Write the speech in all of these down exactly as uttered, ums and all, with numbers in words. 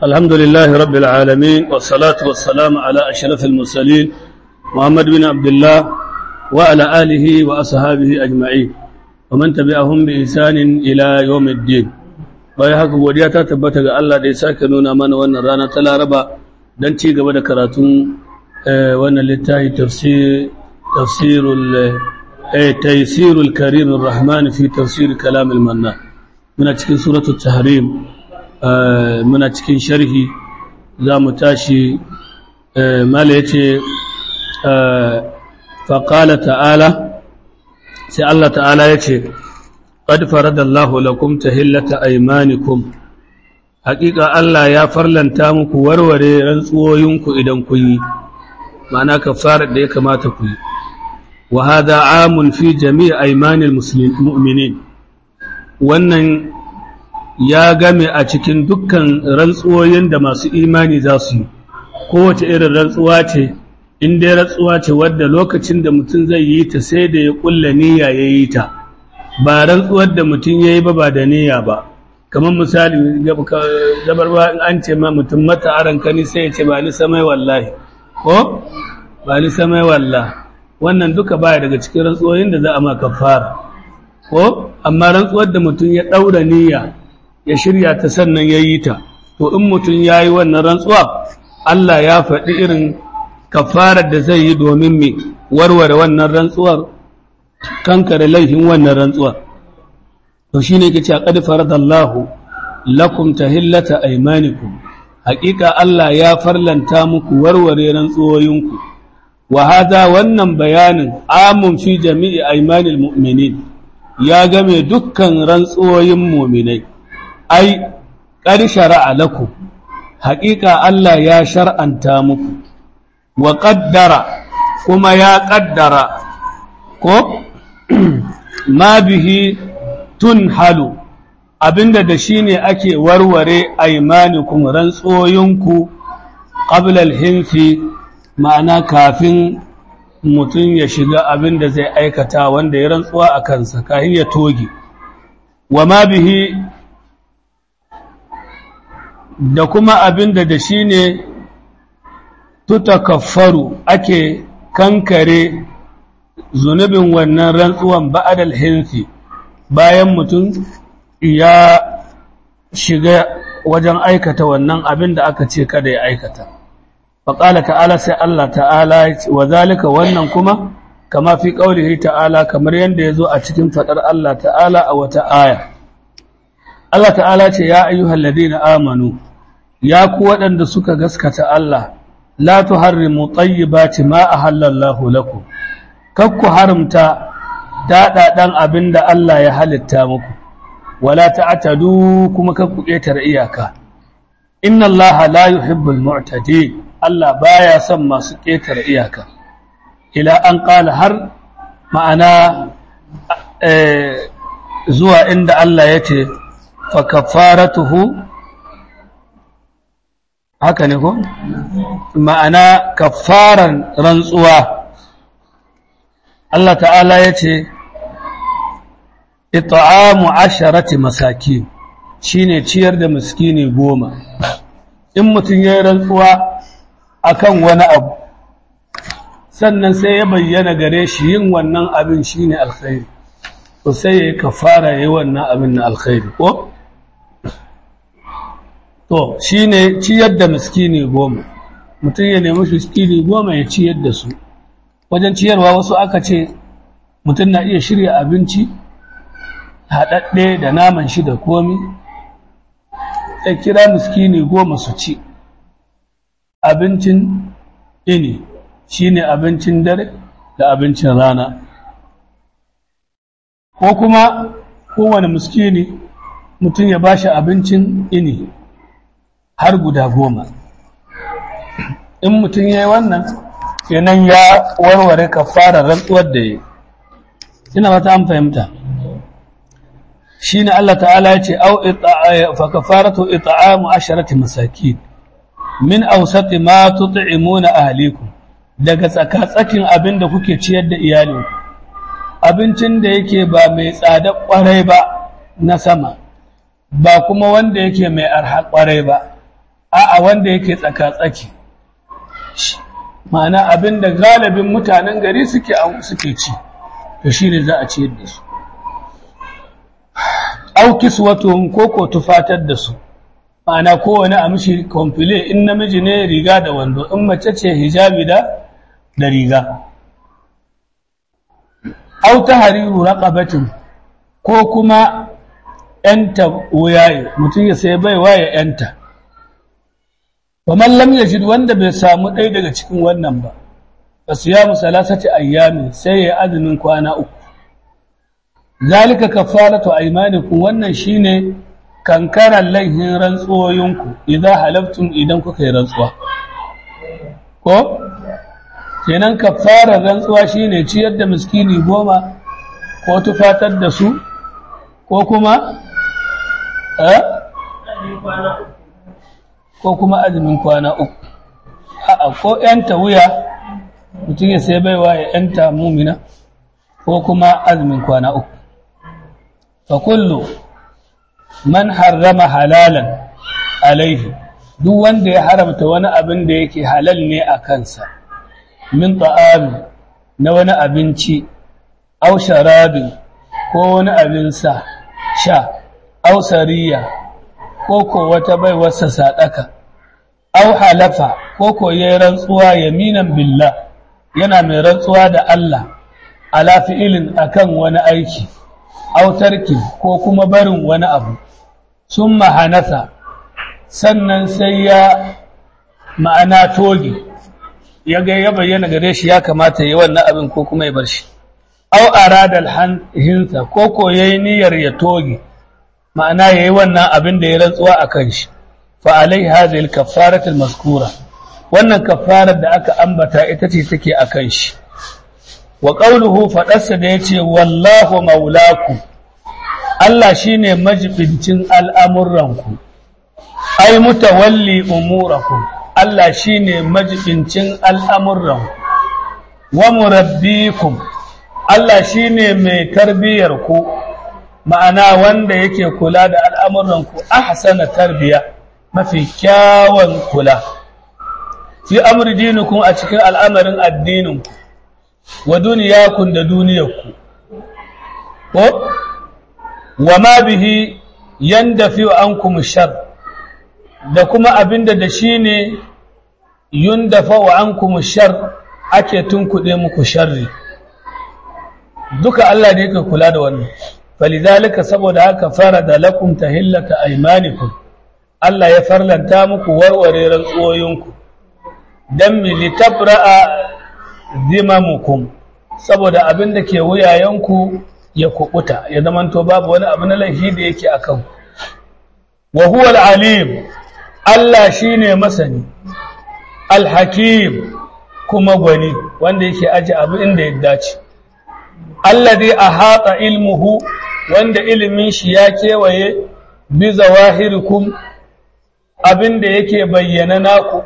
الحمد لله رب العالمين والصلاة والسلام على أشرف المرسلين محمد بن عبد الله وعلى آله وأصحابه أجمعين ومن تبعهم بإحسان إلى يوم الدين bayan haka godiya ta tabbata ga Allah da ya sake nuna mana wannan rana ta Laraba don ci gaba da karatun wannan littafi tafsir tafsirul taysirul karim arrahman fi tafsir kalam al-mannan muna cikin suratul tahrim muna cikin sharhi zamu tashi mala yace fa qala ta'ala sai Allah ta'ala yace qad faradallahu lakum tahillata aymanikum haqiqa Allah ya farlanta muku warware rantsuwoyinku idan kun yi ma'ana kafarar da ya kamata ku yi wa hada amun fi jami' aymanil mu'minin wannan ya game a cikin dukkan rantsuwoyin da masu imani za su yi kowace irin rantsuwa ce in dai rantsuwa ce wadda lokacin da mutum zai yi ta sai da ya kulla niyya ya yi ta ba rantsuwar da mutum ya yi ba ba da niyya ba kamar misali gabar ba in an ce ma mutum mata aran kani sai ya ce ba ni samai wallahi ko ba ni samai wallahi wannan duka baya daga cikin rantsuwoyin da za a ma kafara ko amma rantsuwar da mutum ya daura niyya ya shirya ta sannan ya yi ta to in mutum ya yi wannan rantsuwa Allah ya faɗi irin kafarar da zai yi domin mai warware wannan rantsuwar kankare laifin wannan rantsuwar to shi ne kace qad faradallahu lakum tahillata aymanikum haƙiƙa Allah ya farlanta muku warware rantsuwoyinku wa hada wannan bayanin amun fi jami'i aymanil mu'minin ya game dukkan rantsuwoyin mu'minai ai qad shar'a lakum haƙiƙa Allah ya shar'anta muku wa qaddara kuma ya qaddara ko ma bihi tunhalu abinda da shine ake warware aymanikum rantsoyinku qabla al-hinfi ma'ana kafin mutum ya shiga abinda zai aikata wanda ya rantsuwa a kansa kafin ya toge wa ma bihi da kuma abinda da shine tutakaffaru ake kankare zunubin wannan rantsuwan ba'adal hinsi bayan mutum ya shiga wajen aikata wannan abin da aka ce kada ya aikata faqala ta'ala sai Allah ta'ala wa zalika wannan kuma kama fi qaulihi ta'ala kamar yanda yazo a cikin fadar Allah ta'ala a wata aya Allah ta'ala ce ya ayyuhalladhina amanu ya ku waɗanda suka gaskata Allah la tuharrimu tayyibati ma ahallallahu lakum kakku haramta daɗaɗan abin da Allah ya halitta muku, wala ta'atadu kuma kakku ƙetare iyaka. Inna Allah la yuhibbul mu'tadi Allah baya son masu ƙetare iyaka. Ila an ƙala har ma'ana zuwa inda Allah ya ce, fa kafaratuhu haka ne ko? Ma'ana kafaran rantsuwa. Allah ta'ala ya ce, ita'amu asharati masaki shi ne ciyar da miskini goma. In mutum ya yi rantsuwa a kan wani abu, sannan sai ya bayyana gare shi yin wannan abin shi ne alkhairi, to sai ya yi kafara ya yi wannan abin na alkhairi, ko? To, shi ne ciyar da miskini goma, mutum ya nemi miskini goma ya ciyar da su. Wajen ciyarwa wasu aka ce mutum na iya shirya abinci haɗaɗɗe da naman shi da komi ya kira miskini goma su ci abincin ini shi ne abincin dare da abincin rana ko kuma kowane miskini mutum ya bashi abincin ini har guda goma in mutum ya yi wannan kenan ya warware kafarar rantsuwar da yi ina mata an fahimta shine Allah ta'ala ya ce au fa kafaratu it'amu asharati masakin min awsati ma tut'imuna ahlikum daga tsakatsakin abinda kuke ciyar da iyalinku abincin da yake ba mai tsada kwarai ba na sama ba kuma wanda yake mai arha kwarai ba a'a wanda yake tsaka-tsaki ma'ana abinda galibin mutanen gari suke suke ci to shine za a ciyar da su au kiswatuhum ko ko tufatar da su ma'ana kowane a mishi komfile in namiji ne riga da wando in mace ce hijabi da da riga au tahriru raqabatin ko kuma yanta wuyaye mutum ya sai baiwa ya yanta wa man lam yajid wanda bai samu ɗaya daga cikin wannan ba fasiyamu salasati ayyami sai ya azumin kwana uku zalika kafaratu aymanikum wannan shine kankaran laihin rantsuwoyinku idan halaftum idan kuka yi rantsuwa ko kenan kafarar rantsuwa shine ciyar da miskini goma ko tufatar da su ko kuma eh ko kuma azumin kwana uku a'a ko yanta wuya mutum ya sai baiwa ya yanta mumina ko kuma azumin kwana uku fa kullu man harrama halalan alaihi duk wanda ya haramta wani abin da yake halal ne a kansa min ta'ami na wani abinci aw sharabi ko wani abin sa sha aw sariya ko ko wata baiwarsa sadaka aw halafa ko ko yayin rantsuwa yaminan billah yana mai rantsuwa da Allah ala fi'ilin akan wani aiki aw tarki ko kuma barin wani abu summa hanasa sannan sai ya ma'ana togi ya ga ya bayyana gare shi ya kamata yi wannan abin ko kuma ya bar shi aw arada alhinsa ko ko yayi niyyar ya togi ma'ana yayi wannan abin da ya rantsuwa akan shi fa alai hadhihi alkaffaratu almazkura wannan kaffarar da aka ambata ita ce take akan shi wa qawluhu fadarsa da yace wallahu maulakum Allah shine majibincin al'amuranku ai mutawalli umurakum Allah shine majibincin al'amuranku wa murabbikum Allah shine mai tarbiyar ku ma'ana wanda yake kula da al'amuranku ahsana tarbiya mafi kyawun kula fi amri dinukum a cikin al'amarin addininku wa duniyakun da duniyarku ko wa ma bihi yandafi ankum shar da kuma abinda da shine yundafa ankum shar ake tunkude muku sharri duka Allah ne yake kula da wannan falidhalika saboda haka farada lakum tahillata aymanikum Allah ya farlanta muku warware rantsuwoyinku dan mi litabra'a zimamukum saboda abinda ke wuyayenku ya kubuta ya zamanto babu wani abu na laifi da yake akan wa huwa al-alim Allah shine masani al-hakim kuma gwani wanda yake aje abu inda ya dace alladhi ahata ilmuhu wanda ilimin shi ya kewaye bi zawahirikum abinda yake bayyana naku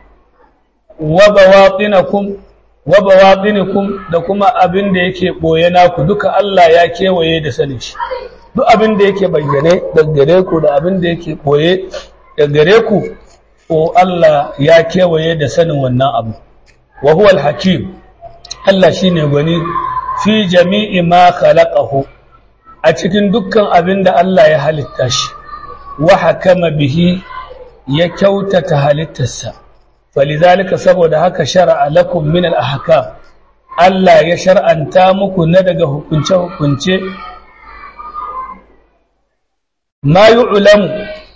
wa bawatinakum wa bawatinikum da kuma abin da yake boye naku duka Allah ya kewaye da sanin shi duk abin da yake bayyane daga gare ku da abin da yake boye daga gare ku o Allah ya kewaye da sanin wannan abu wa huwa al-hakim Allah shine gwani fi jami'i ma khalaqahu a cikin dukkan abin da Allah ya halitta shi wa hakama bihi ya kyautata halittarsa falizalika saboda haka shar'a lakum min al-ahkam Allah ya shar'anta muku na daga hukunce hukunce ma yu'lamu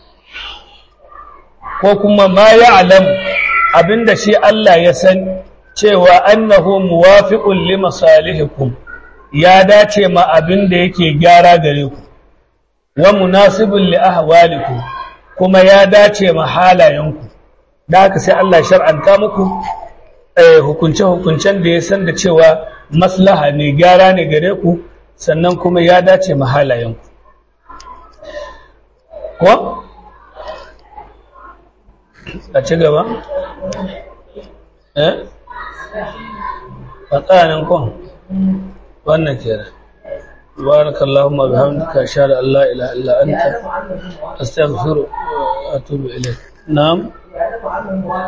ko kuma ma ya'lamu abinda shi Allah ya san cewa annahu muwafiqun li masalihikum ya dace ma abinda yake gyara gare ku wa munasibun li ahwalikum kuma ya dace ma halayenku da haka sai Allah shar'anta muku hukunce-hukuncen da ya san da cewa maslaha ne gyara ne gare ku sannan kuma ya dace mahalayenku ko? a ci gaba? eh? a tsayanin kon? wannan kera بارك اللهم وبحمدك أشهد أن لا إله إلا أنت أستغفرك وأتوب إليك نعم